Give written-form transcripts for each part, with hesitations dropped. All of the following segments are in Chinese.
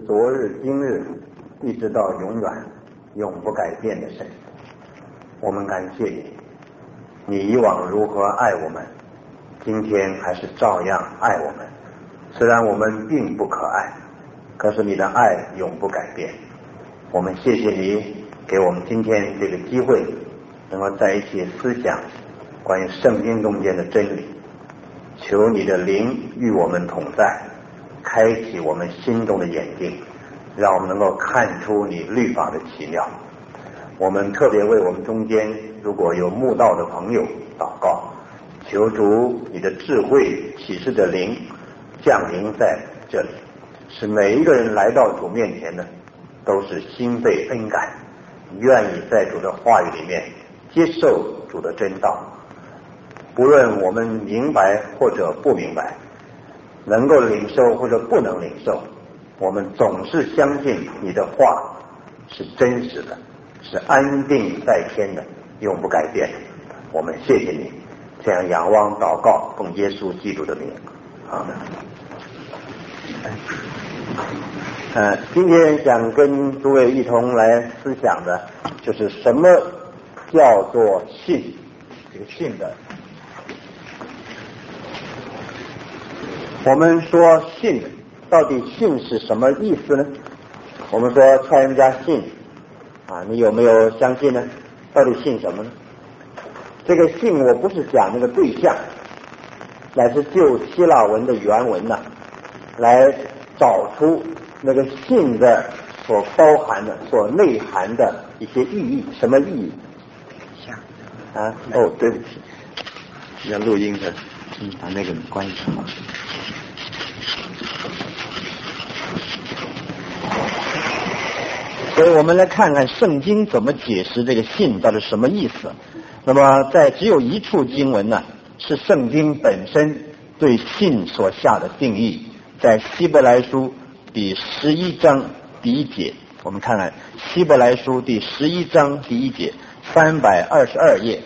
昨日今日一直到永远永不改变的神。我们感谢你，你以往如何爱我们，今天还是照样爱我们。虽然我们并不可爱，可是你的爱永不改变。我们谢谢你给我们今天这个机会，能够在一起思想关于圣经中间的真理。求你的灵与我们同在，开启我们心中的眼睛，让我们能够看出你律法的奇妙。我们特别为我们中间如果有慕道的朋友祷告，求主你的智慧启示的灵降临在这里，使每一个人来到主面前呢，都是心被恩感，愿意在主的话语里面接受主的真道。不论我们明白或者不明白，能够领受或者不能领受，我们总是相信你的话是真实的，是安定在天的，永不改变。我们谢谢你，这样仰望祷告，奉耶稣基督的名，阿门。今天想跟诸位一同来思想的，就是什么叫做信。这个信的，我们说信，到底信是什么意思呢？我们说劝人家信你有没有相信呢？到底信什么呢？这个信我不是讲那个对象，乃是就希腊文的原文来找出那个信的所包含的、所内涵的一些意义。什么意义？对不起，要录音的，把那个关上。所以我们来看看圣经怎么解释这个信到底什么意思。那么在只有一处经文是圣经本身对信所下的定义，在希伯来书第11章第1节。我们看看希伯来书第11章第1节，322页，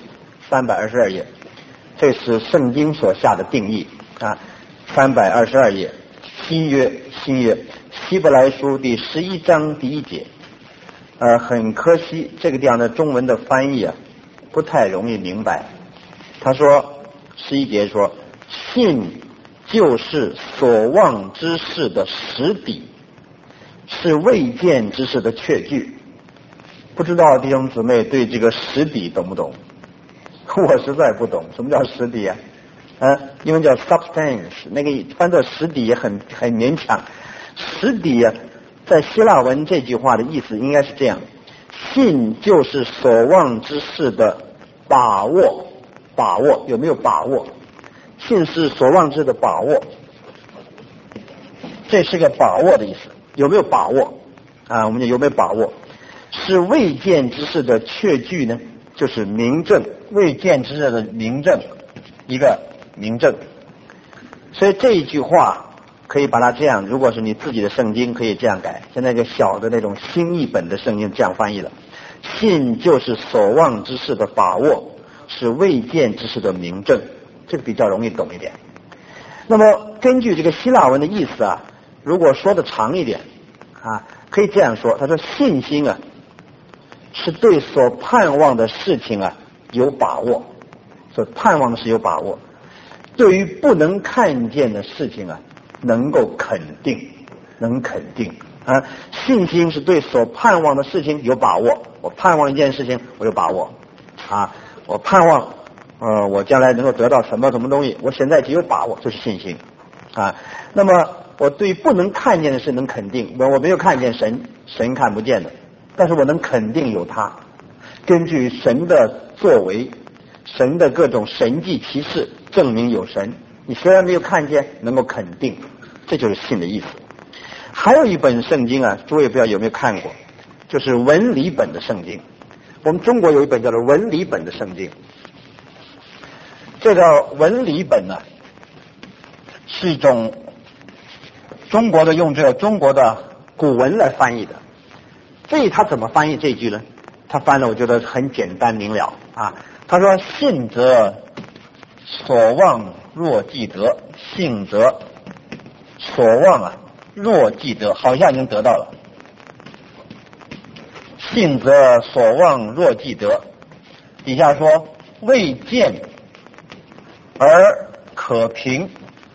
这是圣经所下的定义322页，新约希伯来书第11章第1节。很可惜这个地方的中文的翻译不太容易明白。他说11节说，信就是所望之事的实底，是未见之事的确据。不知道弟兄姊妹对这个实底懂不懂？我实在不懂什么叫实底英文叫 substance， 那个翻作实底也很勉强。实底在希腊文这句话的意思应该是这样：信就是所望之事的把握。有没有把握？信是所望之的把握，这是个把握的意思。有没有把握我们有没有把握？是未见之事的确据呢，就是明证，未见之事的明证，一个明证。所以这一句话可以把它这样，如果是你自己的圣经可以这样改，现在一个小的那种新译本的圣经这样翻译了：信就是所望之事的把握，是未见之事的明证。这个比较容易懂一点。那么根据这个希腊文的意思如果说的长一点可以这样说，他说信心是对所盼望的事情有把握，所盼望的是有把握，对于不能看见的事情能够肯定，信心是对所盼望的事情有把握。我盼望一件事情，我有把握我盼望我将来能够得到什么东西，我现在就有把握，这是信心那么我对不能看见的事能肯定，我没有看见神看不见的，但是我能肯定有他，根据神的作为，神的各种神迹奇事证明有神。你虽然没有看见，能够肯定，这就是信的意思。还有一本圣经诸位不知道有没有看过，就是文理本的圣经。我们中国有一本叫做文理本的圣经。这个文理本是一种中国的用这个中国的古文来翻译的。他怎么翻译这句呢？他翻了我觉得很简单明了他说信则所望若既得，信则所望若既得，好像已经得到了。信则所望若既得，底下说未见而可凭，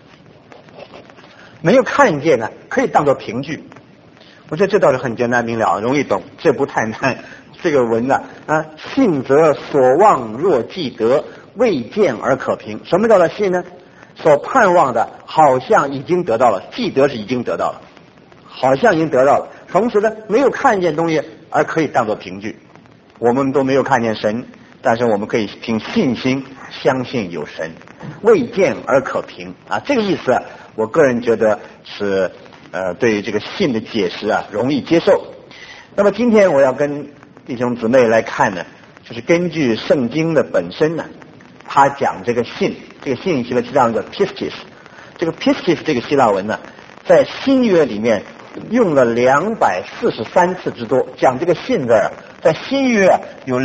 没有看见呢，可以当作凭据。我觉得这倒是很简单明了，容易懂，这不太难。这个文呢信则所望若既得，未见而可凭。什么叫做信呢？所盼望的好像已经得到了，既得是已经得到了，好像已经得到了，同时呢没有看见东西而可以当作凭据。我们都没有看见神，但是我们可以凭信心相信有神，未见而可凭这个意思我个人觉得是对于这个信的解释容易接受。那么今天我要跟弟兄姊妹来看呢，就是根据圣经的本身呢，他讲这个信，这个信希腊文叫 pistis， 这个 pistis 这个希腊文呢，在新约里面用了243次之多，讲这个信字在新约有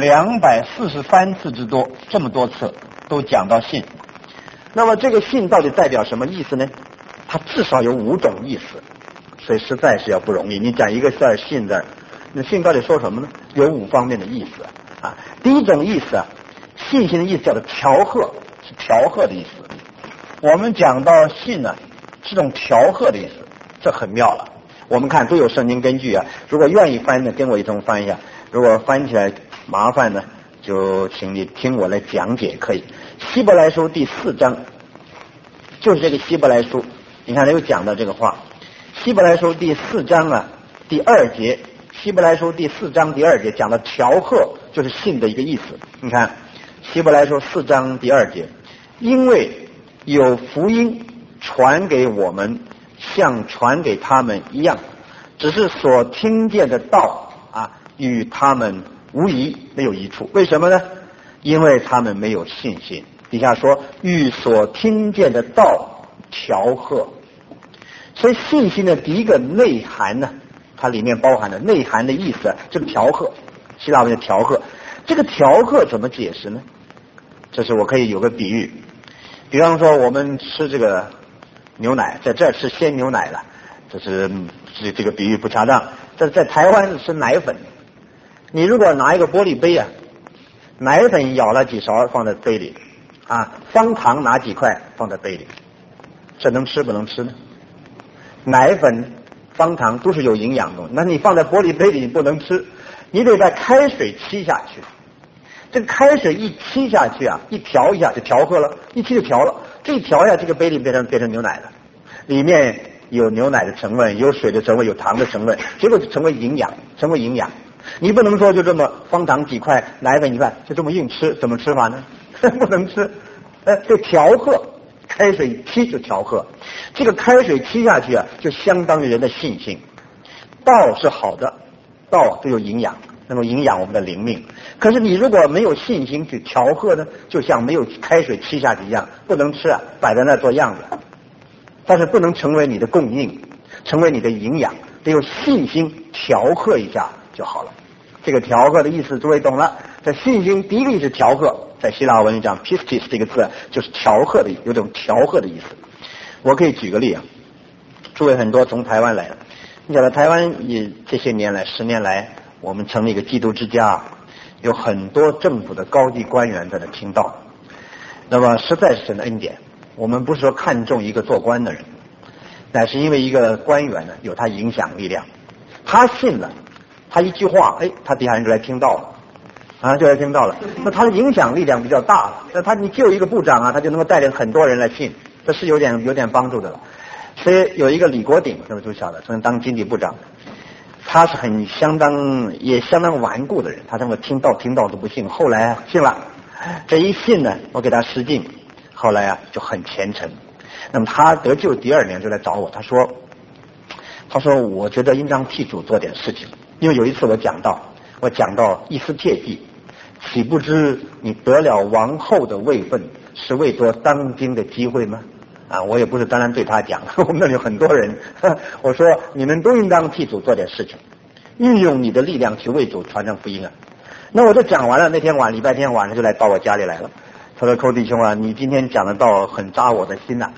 243次之多，这么多次都讲到信。那么这个信到底代表什么意思呢？它至少有5种意思，所以实在是要不容易。你讲一个字信字，那信到底说什么呢？有5方面的意思第一种意思信心的意思叫做调和，是调和的意思。我们讲到信呢，是种调和的意思，这很妙了。我们看都有圣经根据如果愿意翻的跟我一同翻一下，如果翻起来麻烦呢，就请你听我来讲解可以。希伯来书第4章，就是这个希伯来书，你看他又讲到这个话。希伯来书第4章第2节，希伯来书第4章第2节讲到调和，就是信的一个意思。你看希伯来书4章第2节，因为有福音传给我们，像传给他们一样，只是所听见的道与他们无疑，没有益处。为什么呢？因为他们没有信心。底下说与所听见的道调和。所以信心的第一个内涵呢，它里面包含的内涵的意思就是调和，希腊文的调和。这个调和怎么解释呢？这是我可以有个比喻，比方说我们吃这个牛奶，在这儿吃鲜牛奶了，这个比喻不恰当。在台湾吃奶粉，你如果拿一个玻璃杯奶粉舀了几勺放在杯里方糖拿几块放在杯里，这能吃不能吃呢？奶粉方糖都是有营养的，那你放在玻璃杯里你不能吃，你得把开水沏下去。这个开水一沏下去一调一下就调和了，一沏就调了，这一调一下这个杯里变成牛奶了，里面有牛奶的成分，有水的成分，有糖的成分，结果就成为营养。你不能说就这么方糖几块奶粉一块就这么硬吃，怎么吃法呢？不能吃。这调和，开水沏就调和，这个开水沏下去就相当于人的信心。道是好的，道就有营养，能够营养我们的灵命。可是你如果没有信心去调和呢，就像没有开水沏下去一样，不能吃摆在那做样子，但是不能成为你的供应，成为你的营养，得有信心调和一下就好了。这个调和的意思诸位懂了，在信心第一个意思调和，在希腊文里讲 pistis 这个字就是调和的，有种调和的意思。我可以举个例诸位很多从台湾来了，你晓得台湾也这些年来10年来，我们成立一个基督之家，有很多政府的高级官员在那听道，那么实在是神的恩典。我们不是说看重一个做官的人，乃是因为一个官员有他影响力量，他信了，他一句话他底下人就来听道了就来听道了，那他的影响力量比较大了，那你就一个部长他就能够带领很多人来信，这是有点帮助的了。所以有一个李国鼎，那么就晓得曾经当经济部长，他是相当顽固的人，他这么听道都不信，后来信了，这一信呢，我给他施浸，后来就很虔诚。那么他得救第2年就来找我，他说我觉得应当替主做点事情，因为有一次我讲到以斯帖记，岂不知你得了王后的位分，是为多当今的机会吗？我也不是单单对他讲，我们那里有很多人，我说你们都应当替主做点事情，运用你的力量去为主传扬福音那我就讲完了，那天礼拜天晚上就来到我家里来了，他说寇弟兄你今天讲的道很扎我的心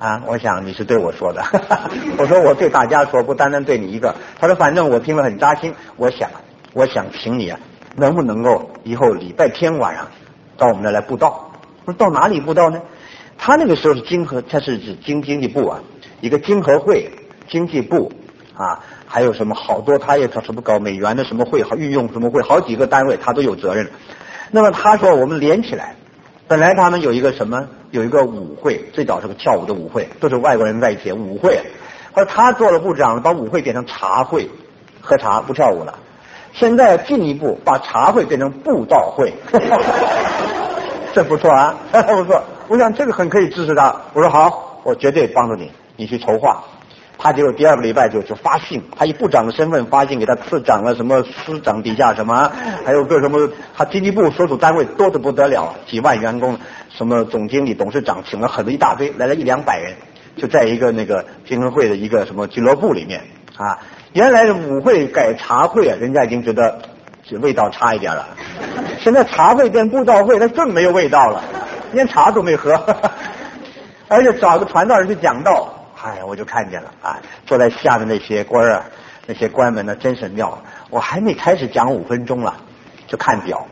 啊，我想你是对我说的。我说我对大家说，不单单对你一个。他说反正我听了很扎心，我想请你啊，能不能够以后礼拜天晚上到我们这来布道？我说到哪里布道呢？他那个时候是他是指经济部啊，一个经合会、经济部啊，还有什么好多，他也什么搞美元的什么会，运用什么会，好几个单位他都有责任。那么他说我们连起来，本来他们有一个舞会，最早是个跳舞的舞会，都是外国人在一起舞会。后来他做了部长，把舞会变成茶会，喝茶不跳舞了。现在进一步把茶会变成布道会。这不错啊，不错。我想这个很可以支持他。我说好，我绝对帮助你，你去筹划。他就第二个礼拜就发信，他以部长的身份发信给他次长了，什么司长底下什么，还有个什么，他经济部所属单位多得不得了，几万员工，什么总经理、董事长，请了很多一大堆，来了100-200人，就在一个那个经合会的一个什么俱乐部里面啊。原来的舞会改茶会啊，人家已经觉得这味道差一点了，现在茶会变布道会，它更没有味道了，连茶都没喝。而且找个传道人去讲道，哎，我就看见了啊，坐在下面那些官啊，那些官们呢，真是妙。我还没开始讲5分钟了，就看表，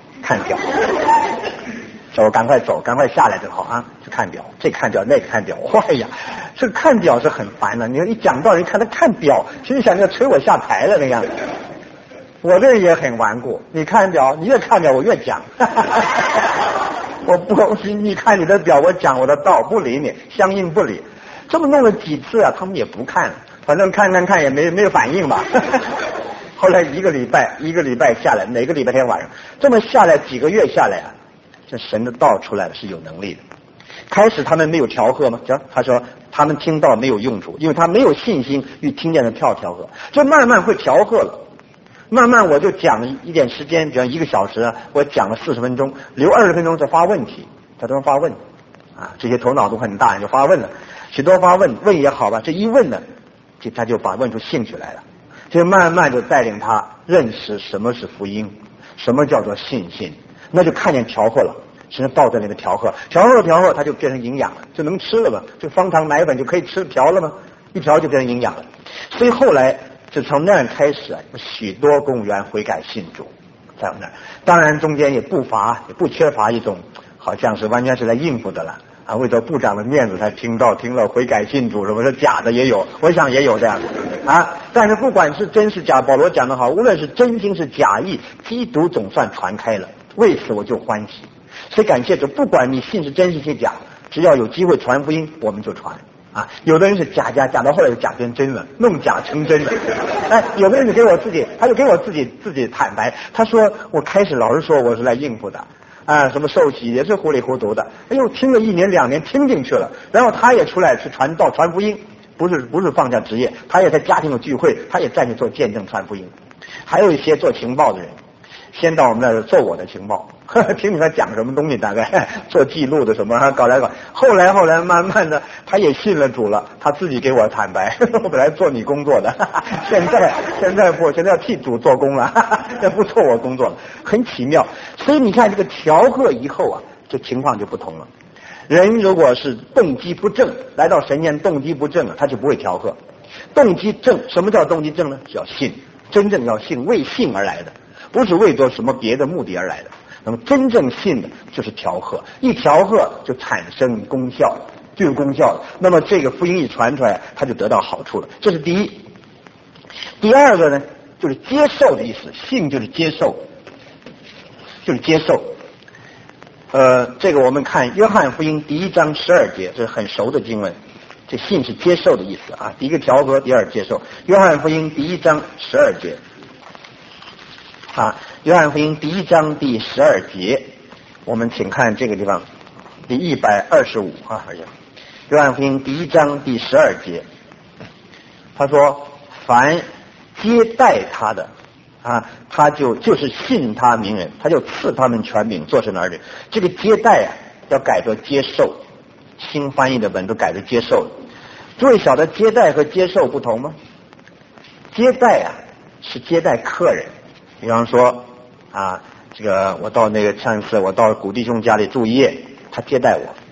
说我赶快走，赶快下来就好啊，就看表，这看表那个看表，哎呀，这个看表是很烦的。你说一讲道人看他看表，心想要催我下台了那样。我这人也很顽固，你看表，你越看表我越讲。我不行，你看你的表，我讲我的道，不理你，相应不理。这么弄了几次啊，他们也不看，反正看也没有反应吧。后来一个礼拜下来，每个礼拜天晚上，这么下来几个月下来啊，这神的道出来了是有能力的。开始他们没有调和吗？他说他们听到没有用处，因为他没有信心与听见的调和，就慢慢会调和了。慢慢我就讲一点时间，比方1个小时，我讲了40分钟，留20分钟再发问题，他都发问啊，这些头脑都很大，就发问了，许多发问也好吧，这一问呢，他就把问出兴趣来了，就慢慢就带领他认识什么是福音，什么叫做信心，那就看见调和了，实际上道在里面调和，它就变成营养了，就能吃了嘛，就方糖奶粉就可以吃调了吗？一调就变成营养了，所以后来就从那儿开始啊，许多公务员悔改信主，在我们那儿，当然中间也不缺乏一种好像是完全是来应付的了啊，为了部长的面子才听了悔改信主，什么是假的也有，我想也有这样啊。但是不管是真是假，保罗讲得好，无论是真心是假意，基督总算传开了，为此我就欢喜。所以感谢主，不管你信是真是假，只要有机会传福音，我们就传。啊，有的人是假到后来就假变真了，弄假成真了。哎，有的人就给我自己坦白，他说我开始老是说我是来应付的啊，什么受洗也是糊里糊涂的，哎呦，听了1年2年听进去了，然后他也出来去传道传福音，不是放下职业，他也在家庭有聚会，他也站去做见证传福音。还有一些做情报的人，先到我们那儿做我的情报，听你他讲什么东西，大概做记录的什么，搞来搞，后来慢慢的他也信了主了，他自己给我坦白，我本来做你工作的，现在不，现在要替主做工了，这不做我工作了，很奇妙。所以你看这个调和以后啊，这情况就不同了。人如果是动机不正，来到神前动机不正了，他就不会调和。动机正，什么叫动机正呢？是要信，真正要信，为信而来的，不是为着什么别的目的而来的。那么真正信的就是调和，一调和就产生功效，就有功效了。那么这个福音一传出来，他就得到好处了。这是第一。第二个呢，就是接受的意思，信就是接受，这个我们看约翰福音第1章12节，这是很熟的经文。这信是接受的意思啊，第一个调和，第二接受。约翰福音第1章12节啊，约翰福音第1章第12节，我们请看这个地方，第125啊，约翰福音第1章第12节，他说：“凡接待他的啊，他就是信他名人，他就赐他们权柄做神的儿女。”这个接待啊，要改作接受，新翻译的本都改成接受了。诸位晓得接待和接受不同吗？接待啊是接待客人，比方说啊，这个我到那个上次我到古弟兄家里住一夜，他接待我，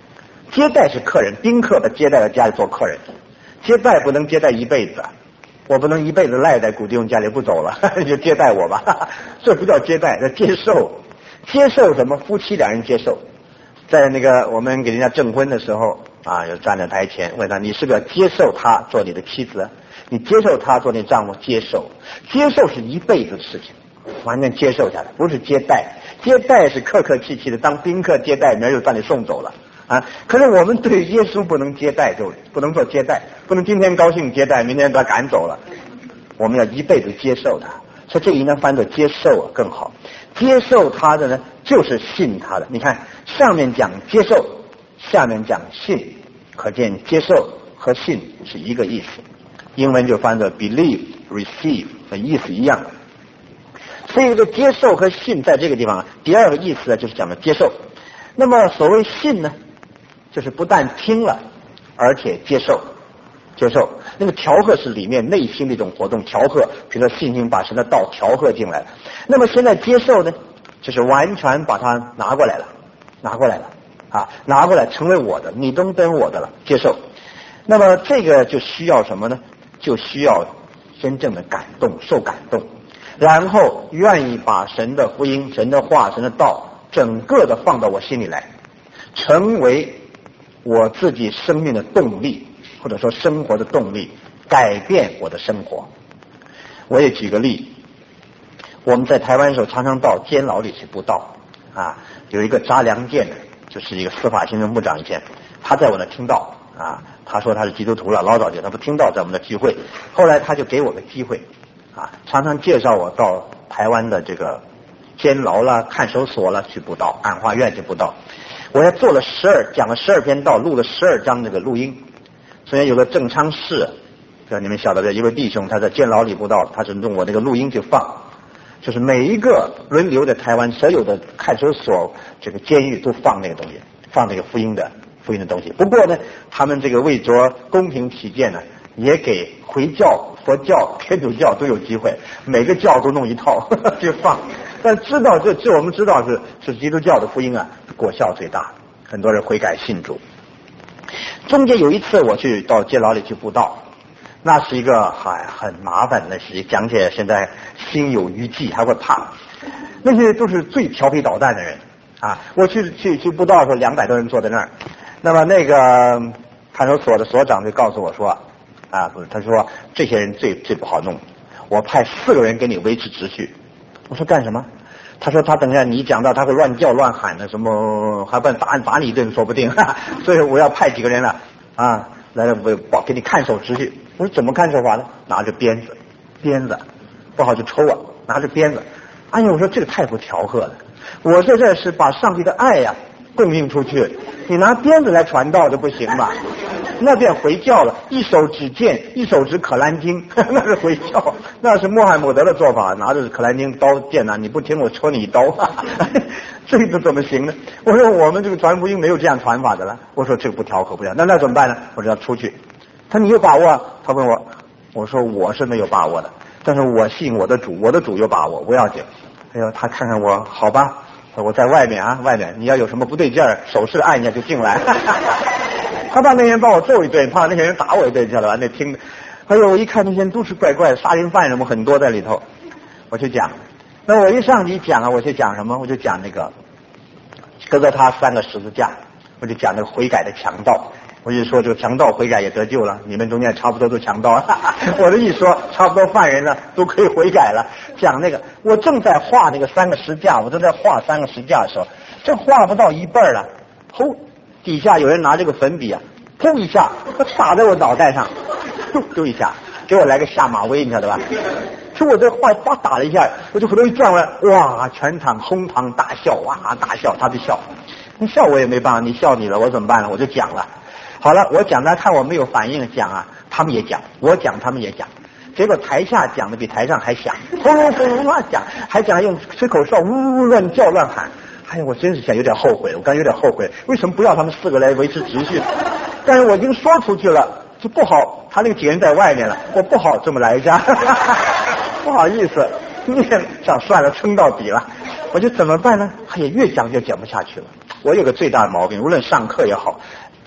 接待是客人，宾客的接待到家里做客人，接待不能接待一辈子，我不能一辈子赖在古弟兄家里不走了，你就接待我吧，这不叫接待，叫接受。接受什么？夫妻两人接受。在那个我们给人家证婚的时候啊，就站在台前问他，你是不是要接受他做你的妻子？你接受他做你丈夫？接受，接受是一辈子的事情，完全接受下来，不是接待。接待是客客气气的，当宾客接待，明儿就把你送走了啊。可是我们对耶稣不能接待，就不能做接待，不能今天高兴接待，明天把他赶走了。我们要一辈子接受他，所以这个应该翻作接受更好。接受他的呢，就是信他的。你看上面讲接受，下面讲信，可见接受和信是一个意思。英文就翻作 believe receive， 的意思一样。所以这个接受和信在这个地方，第二个意思呢就是讲的接受。那么所谓信呢，就是不但听了，而且接受。接受那个调和是里面内心的一种活动，调和，比如说信心把神的道调和进来了。那么现在接受呢，就是完全把它拿过来了啊，拿过来成为我的，你都跟我的了，接受。那么这个就需要什么呢？就需要真正的感动，受感动，然后愿意把神的福音、神的话、神的道整个的放到我心里来，成为我自己生命的动力，或者说生活的动力，改变我的生活。我也举个例，我们在台湾的时候常常到监牢里去布道啊，有一个查良健的，就是一个司法行政部长以前，他在我那听到啊，他说他是基督徒了，老早就他不听到在我们的聚会，后来他就给我个机会啊，常常介绍我到台湾的这个监牢啦、看守所啦去布道，安化院去布道。我还做了讲了12篇道，录了12张这个录音。所以有个郑昌士，你们晓得的一位弟兄，他在监牢里布道，他是用我这个录音去放，就是每一个轮流的台湾所有的看守所、这个监狱都放那个东西，放那个福音的东西。不过呢，他们这个为着公平起见呢，也给回教、佛教、天主教都有机会，每个教都弄一套就放。但知道这我们知道是基督教的福音啊，果效最大，很多人悔改信主。中间有一次我去到监牢里去布道，那是一个很麻烦的事情，讲起来现在心有余悸，还会怕。那些都是最调皮捣蛋的人啊！我去布道的时候，200多人坐在那儿。那么那个看守所的所长就告诉我说啊，他说这些人最不好弄，我派4个人给你维持秩序。我说干什么？他说他等下你讲到他会乱叫乱喊的，什么还不打你一顿说不定，所以我要派几个人了啊，来给你看守秩序。我说怎么看守法呢？拿着鞭子不好就抽啊，拿着鞭子。哎呀，我说这个太不调和了，我在这是把上帝的爱呀供应出去，你拿鞭子来传道就不行吧？那变回教了，一手指剑，一手指可兰经，那是回教，那是穆罕默德的做法，拿着可兰经刀剑啊，你不听我戳你一刀，这个怎么行呢？我说我们这个传福音没有这样传法的了，我说这个不调和不了，那怎么办呢？我说要出去。他说你有把握？他问我，我说我是没有把握的，但是我信我的主，我的主有把握，不要紧。哎呦，他看看我，好吧，我在外面外面，你要有什么不对劲儿，手势按一下就进来。他怕那些人把我揍一顿，怕那些人打我一顿，晓得吧？那听，哎呦，我一看那些人都是怪怪的，杀人犯什么很多在里头，我就讲。那我一上去讲我就讲什么？我就讲那个哥哥他3个十字架，我就讲那个悔改的强盗。我就说这个强盗悔改也得救了，你们中间差不多都强盗了。我这一说，差不多犯人了都可以悔改了。讲那个，我正在画那个3个十字架，我正在画3个十字架的时候，这画不到一半了，吼！底下有人拿这个粉笔啊，砰一下，打在我脑袋上，丢一下，给我来个下马威，你晓得吧？就我这话打了一下，我就回头一转过来，哇，全场哄堂大笑，哇，大笑，他就笑，你笑我也没办法，你笑你了，我怎么办呢？我就讲了。好了，我讲他看我没有反应，讲啊，他们也讲，我讲他们也讲，结果台下讲的比台上还响，轰隆轰隆乱讲，还讲用吹口哨，呜乱叫乱喊。哎呀，我真是想有点后悔，我刚有点后悔，为什么不要他们4个来维持秩序？但是我已经说出去了，就不好，他那个几个人在外面了，我不好这么来一下，不好意思，想算了，撑到底了，我就怎么办呢？哎呀，越讲越讲不下去了。我有个最大的毛病，无论上课也好，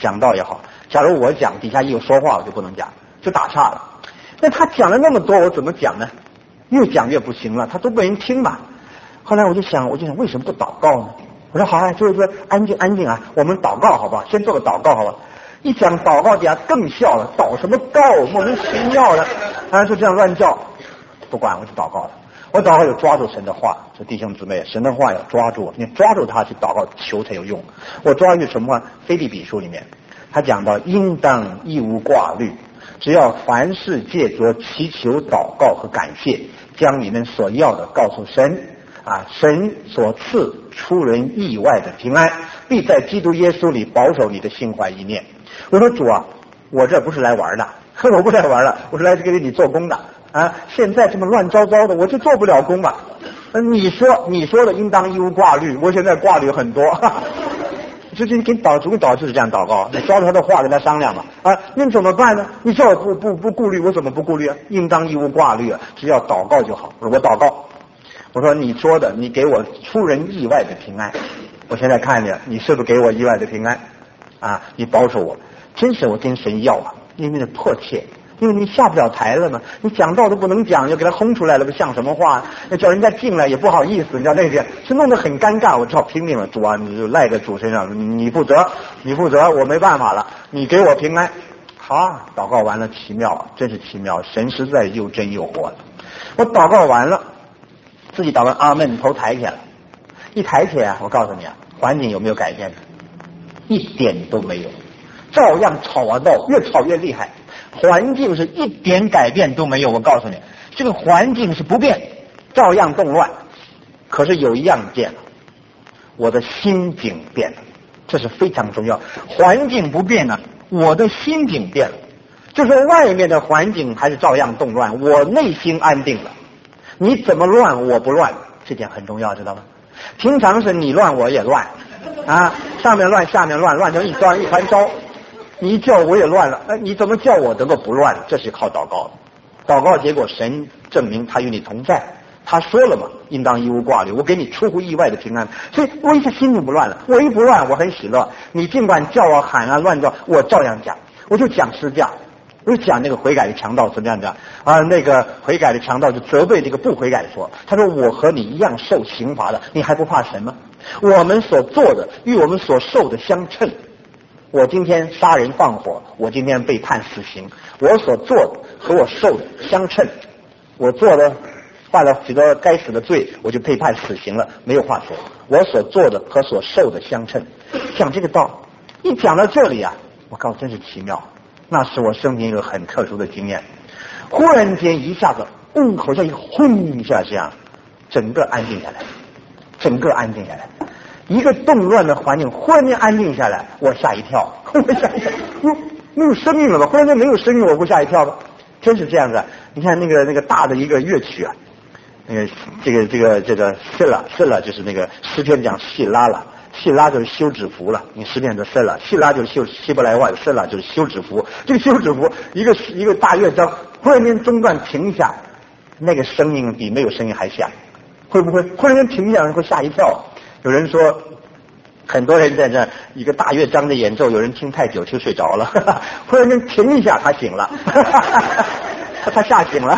讲道也好，假如我讲底下一有说话我就不能讲，就打岔了。那他讲了那么多，我怎么讲呢？越讲越不行了，他都没人听嘛。后来我就想为什么不祷告呢？我说好啊，就是说安静安静啊，我们祷告好不好？先做个祷告好吧。一讲祷告，底下更笑了，祷什么告，莫名其妙的，就这样乱叫。不管，我就祷告了。我祷告有抓住神的话，说弟兄姊妹，神的话要抓住，你抓住它去祷告求才有用。我抓住什么话？腓立比书里面，他讲到应当一无挂虑，只要凡事借着祈求、祷告和感谢，将你们所要的告诉神。神所赐出人意外的平安，必在基督耶稣里保守你的心怀意念。我说主啊，我这不是来玩的，我不是来玩的，我是来给你做工的啊！现在这么乱糟糟的，我就做不了工吧？你说的应当一无挂虑，我现在挂虑很多。就给主跟导就是这样祷告，你抓住他的话跟他商量嘛那怎么办呢？你叫我不顾虑，我怎么不顾虑啊？应当一无挂虑啊，只要祷告就好。我祷告。我说你说的，你给我出人意外的平安。我现在看见你是不是给我意外的平安你保守我，真是我跟神要因为迫切，因为你下不了台了嘛，你讲道都不能讲，就给他轰出来了，像什么话？那叫人家进来也不好意思，你知道那些是弄得很尴尬。我只好拼命了，主啊，你就赖在主身上，你负责，我没办法了，你给我平安。好，祷告完了，奇妙，真是奇妙，神实在又真又活了。我祷告完了。自己祷告阿门，头抬起来了，一抬起来我告诉你环境有没有改变呢？一点都没有，照样吵闹，越吵越厉害，环境是一点改变都没有。我告诉你，这个环境是不变，照样动乱，可是有一样变了，我的心境变了，这是非常重要。环境不变呢，我的心境变了，就是外面的环境还是照样动乱，我内心安定了。你怎么乱我不乱，这点很重要，知道吗？平常是你乱我也乱上面乱下面乱，乱成一团糟。你一叫我也乱了，你怎么叫我能够不乱？这是靠祷告的。祷告结果神证明他与你同在，他说了嘛，应当一无挂虑，我给你出乎意外的平安。所以我一下心就不乱了，我一不乱我很喜乐。你尽管叫我喊乱叫，我照样讲，我就讲实价。我就讲那个悔改的强盗怎么样讲那个悔改的强盗就责备这个不悔改说，他说我和你一样受刑罚的，你还不怕神吗？我们所做的与我们所受的相称。我今天杀人放火，我今天被判死刑，我所做的和我受的相称。我做的犯了许多该死的罪，我就被判死刑了，没有话说。我所做的和所受的相称。讲这个道一讲到这里我告诉真是奇妙。那是我生命一个很特殊的经验，忽然间一下子好像一轰一下这样，整个安静下来，一个动乱的环境忽然间安静下来，我吓一跳，没有声音了吧？忽然间没有声音，我不吓一跳吧？真是这样子。你看那个大的一个乐曲这个塞拉就是那个诗篇讲细拉了。细拉就是休止符了，你诗篇的塞拉，细拉就是希伯来话的塞拉，就是休止符。这个休止符一个大乐章忽然间中断停下，那个声音比没有声音还响，会不会忽然间停下会吓一跳？有人说很多人在这一个大乐章的演奏，有人听太久就睡着了，忽然间停一下他醒了，他吓醒了。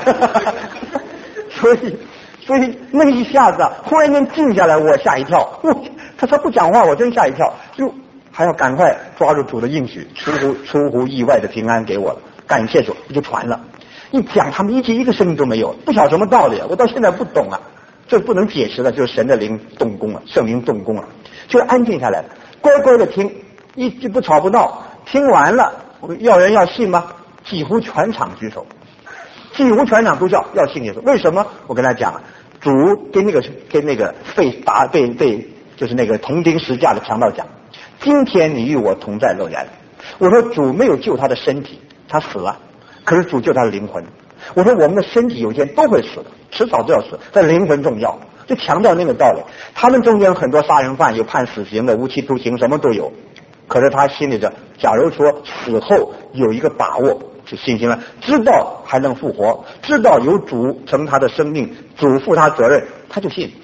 所以那一下子忽然间静下来，我吓一跳。他不讲话，我真吓一跳，就还要赶快抓住主的应许，出乎意外的平安给我了，感谢主，就传了。一讲他们一个声音都没有，不晓得什么道理，我到现在不懂这不能解释的，就是神的灵动工了，圣灵动工了，就安静下来了，乖乖的听，一直不吵不闹。听完了，要人要信吗？几乎全场举手，几乎全场都叫要信耶稣。为什么？我跟他讲，主跟那个被就是那个铜钉十架的强盗讲，今天你与我同在乐园。我说主没有救他的身体，他死了，可是主救他的灵魂。我说我们的身体有一天都会死的，迟早都要死，但灵魂重要，就强调那个道理。他们中间很多杀人犯，有判死刑的，无期徒刑，什么都有，可是他心里的假如说死后有一个把握，就信心了，知道还能复活，知道有主成他的生命，主负他责任，他就信。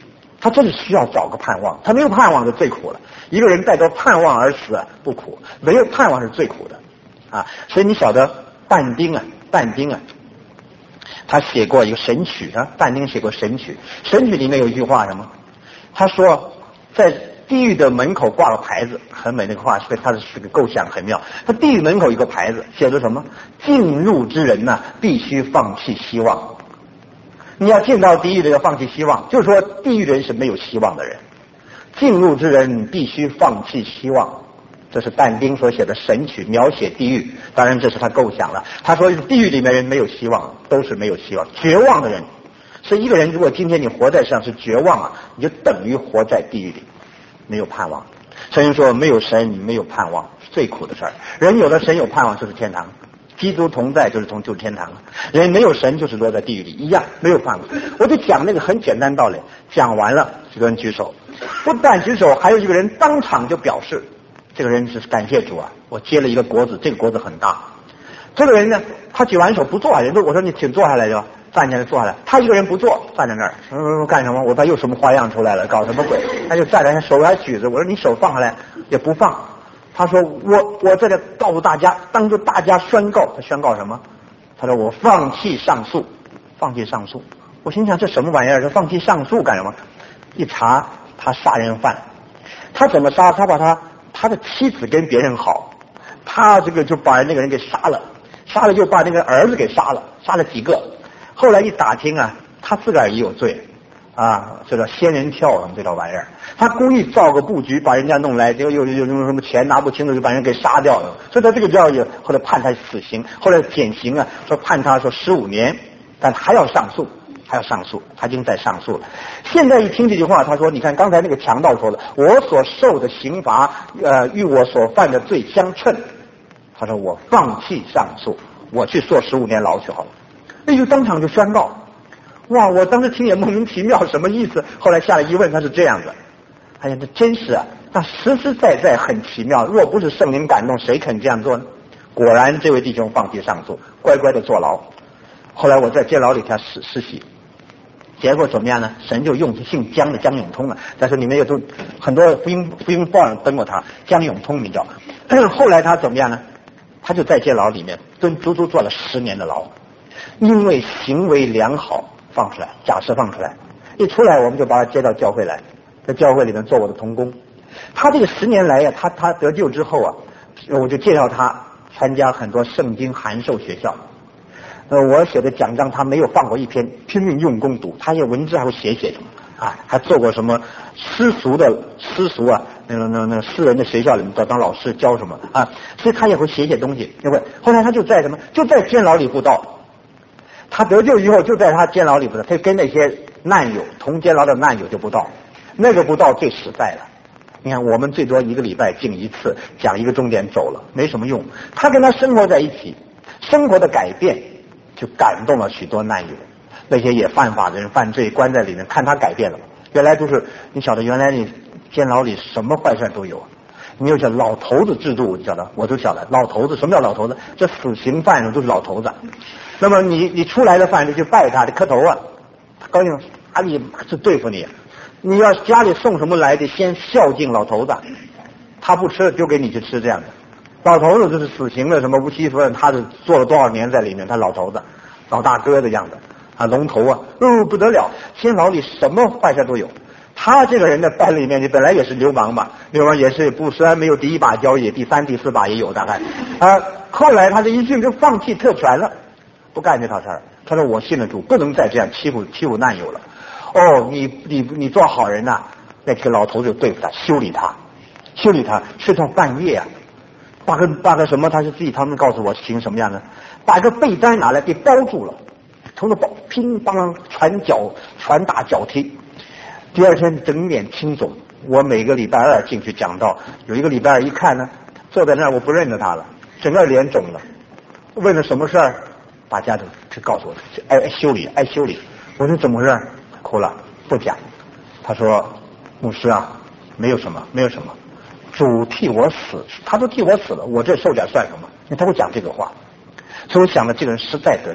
他真是需要找个盼望，他没有盼望就最苦了。一个人带着盼望而死不苦，没有盼望是最苦的啊。所以你晓得但丁啊，他写过一个神曲啊，但丁写过神曲，神曲里面有一句话什么？他说在地狱的门口挂了牌子，很美那个话，所以他是个构想很妙。他地狱门口有个牌子，写着什么？进入之人呢，必须放弃希望。你要进到地狱的要放弃希望，就是说地狱人是没有希望的人。进入之人必须放弃希望，这是但丁所写的神曲，描写地狱。当然这是他构想了。他说地狱里面人没有希望，都是没有希望，绝望的人。所以一个人如果今天你活在世上是绝望啊，你就等于活在地狱里，没有盼望。所以说没有神没有盼望是最苦的事儿。人有了神有盼望就是天堂，基督同在就是天堂了。人没有神就是落在地狱里一样，没有盼望。我就讲那个很简单道理，讲完了这个人举手，不但举手，还有一个人当场就表示，这个人是感谢主啊，我接了一个果子，这个果子很大。这个人呢，他举完手不坐下来，我说你请坐下来就站起来坐下来，他一个人不坐，站在那儿，干什么？我怕又什么花样出来了，搞什么鬼？他就站在那手还举着，我说你手放下来也不放。他说我在这告诉大家，当着大家宣告，他宣告什么？他说我放弃上诉，放弃上诉。我心想这什么玩意儿？这放弃上诉干什么？一查他杀人犯，他怎么杀？他把他的妻子跟别人好，他这个就把那个人给杀了就把那个儿子给杀了几个。后来一打听啊，他自个儿也有罪啊，这叫仙人跳什么这种玩意儿。他故意造个布局把人家弄来，结果有什么钱拿不清楚就把人给杀掉了，所以他这个就要后来判他死刑，后来减刑啊，说判他说15年，但还要上诉，他已经在上诉了。现在一听这句话，他说你看刚才那个强盗说的，我所受的刑罚与我所犯的罪相称，他说我放弃上诉，我去坐15年牢去好了。那就当场就宣告。哇，我当时听也莫名其妙，什么意思？后来下来一问，他是这样的。哎呀，这真是啊，那实实在在很奇妙。若不是圣灵感动，谁肯这样做呢？果然，这位弟兄放弃上诉，乖乖的坐牢。后来我在监牢里他实习，结果怎么样呢？神就用姓姜的姜永通啊，但是里面有都很多福音报上登过他，姜永通名叫。后来他怎么样呢？他就在监牢里面足足坐了10年的牢。因为行为良好放出来，假释放出来，一出来我们就把他接到教会来，在教会里面做我的同工。他这个10年来呀，他得救之后啊，我就介绍他参加很多圣经函授学校。我写的奖章他没有放过一篇，拼命用功读，他也文字还会写什么啊，还做过什么私塾啊，那私人的学校里面当老师教什么啊，所以他也会写东西，对不对？后来他就在监牢里布道。他得救以后就在他监牢里布道，他跟那些难友同监牢的难友就布道，那个布道最实在了。你看我们最多1个礼拜进1次，讲1个钟点走了，没什么用。他跟他生活在一起，生活的改变就感动了许多难友，那些也犯法的人犯罪关在里面，看他改变了。原来都是你晓得，原来你监牢里什么坏事都有。你又像老头子制度，你晓得，我都晓得老头子什么叫老头子？这死刑犯人都是老头子。那么你出来的犯人就拜他，得磕头啊，他高兴啊，你是对付你。你要家里送什么来的，先孝敬老头子，他不吃就给你去吃这样的。老头子就是死刑的什么无期夫人，他是做了多少年在里面，他老头子老大哥的样子啊，龙头啊，不得了，监牢里什么坏事都有。他这个人呢，在里面你本来也是流氓嘛，流氓也是虽然没有第1把交椅，第3、第4把也有大概后来他这一信就放弃特权了，不干这套事儿。他说我信了主，不能再这样欺负难友了。你做好人呐，那个老头子就对付他，修理他，睡到半夜啊，把个什么，他们告诉我行什么样的，把个被单拿来给包住了，从那包乒乓传打脚踢。第二天整脸青肿，我每个礼拜2进去讲道，有一个礼拜2一看呢，坐在那儿我不认得他了，整个脸肿了。问了什么事儿，大家都告诉我，爱修理。我说怎么回事？哭了，不讲。他说牧师啊，没有什么，主替我死，他都替我死了，我这受点算什么？他会讲这个话，所以我想了，这个人实在得救了。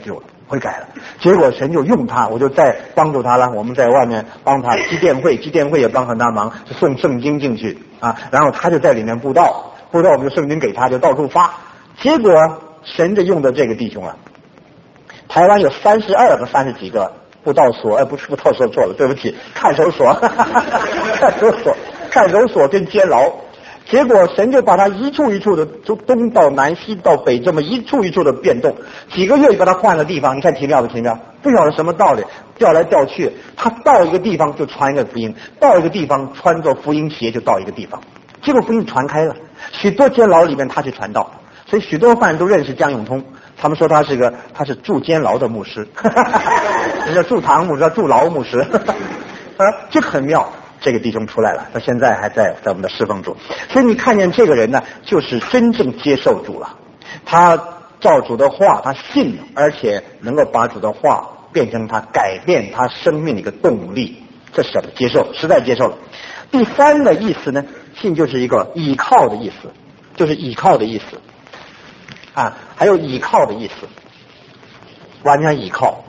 悔改了。结果神就用他，我就再帮助他了。我们在外面帮他基甸会也帮很大忙，就送圣经进去啊，然后他就在里面布道，我们就圣经给他，就到处发。结果神就用的这个弟兄了。台湾有32个30几个布道所，不是布道所错了，对不起，看守所，看守所跟监牢。结果神就把他一处一处的，从东到南西到北，这么一处一处的变动，几个月就把他换了地方。你看奇妙不奇妙？不晓得什么道理，调来调去，他到一个地方就传一个福音，到一个地方穿着福音鞋就到一个地方，结果福音传开了，许多监牢里面他去传道，所以许多犯人都认识江永通，他们说他是住监牢的牧师，人家住堂牧师，住牢牧师，这很妙。这个弟兄出来了，他现在还在我们的侍奉主，所以你看见这个人呢，就是真正接受主了。他照主的话，他信了，而且能够把主的话变成他改变他生命的一个动力，这是接受，实在接受了。第三个意思呢，信就是一个倚靠的意思，就是倚靠的意思啊，还有倚靠的意思，完全倚靠。